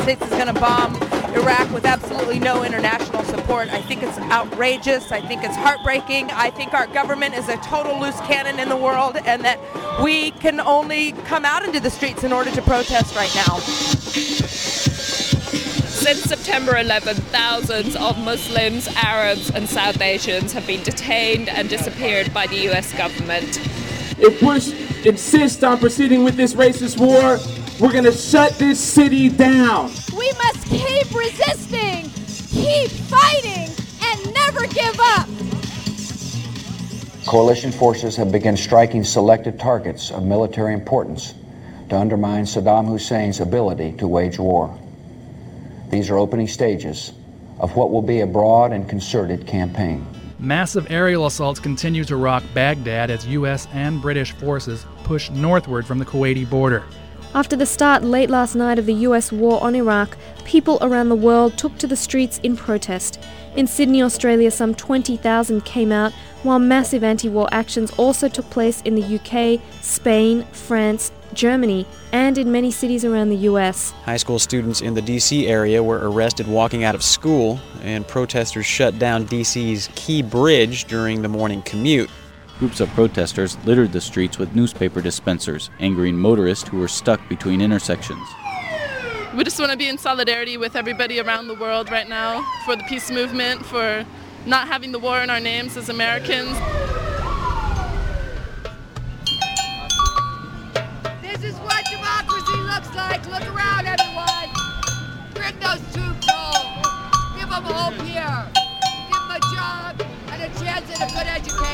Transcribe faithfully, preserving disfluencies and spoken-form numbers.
States is going to bomb Iraq with absolutely no international support. I think it's outrageous. I think it's heartbreaking. I think our government is a total loose cannon in the world, and that we can only come out into the streets in order to protest right now. Since September eleventh, thousands of Muslims, Arabs, and South Asians have been detained and disappeared by the U S government. If Bush insists on proceeding with this racist war, we're going to shut this city down. We must keep resisting, keep fighting, and never give up. Coalition forces have begun striking selected targets of military importance to undermine Saddam Hussein's ability to wage war. These are opening stages of what will be a broad and concerted campaign. Massive aerial assaults continue to rock Baghdad as U S and British forces push northward from the Kuwaiti border. After the start late last night of the U S war on Iraq, people around the world took to the streets in protest. In Sydney, Australia, some twenty thousand came out, while massive anti-war actions also took place in the U K, Spain, France, Germany, and in many cities around the U S. High school students in the D C area were arrested walking out of school, and protesters shut down D C's Key Bridge during the morning commute. Groups of protesters littered the streets with newspaper dispensers, angering motorists who were stuck between intersections. We just want to be in solidarity with everybody around the world right now for the peace movement, for not having the war in our names as Americans. This is what democracy looks like. Look around, everyone. Bring those troops home. Give them hope here. Give them a job and a chance at a good education.